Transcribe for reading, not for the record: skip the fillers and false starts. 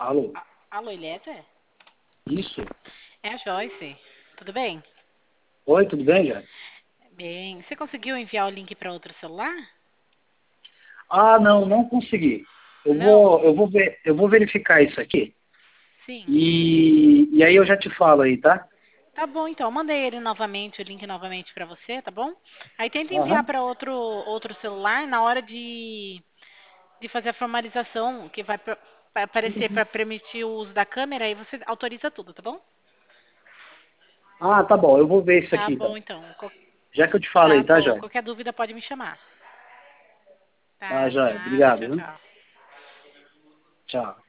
Alô? Alô, Eliezer? Isso? É a Joyce. Tudo bem? Oi, tudo bem, já? Bem, você conseguiu enviar o link para outro celular? Ah, não, não consegui. Não? Eu vou verificar isso aqui Sim. e aí eu já te falo aí, tá? Tá bom, então. Eu mandei ele novamente, o link novamente para você, tá bom? Aí tenta enviar Aham. para outro celular na hora de fazer a formalização, que vai aparecer para permitir o uso da câmera, aí você autoriza tudo, tá bom? Ah, tá bom, eu vou ver isso Tá aqui bom, então. então. Já que eu te Tá falei, tá, bom. Joia? Qualquer dúvida pode me chamar. Tá, Tá, de Joia. nada. Obrigado, Tchau, viu? tchau. Tchau.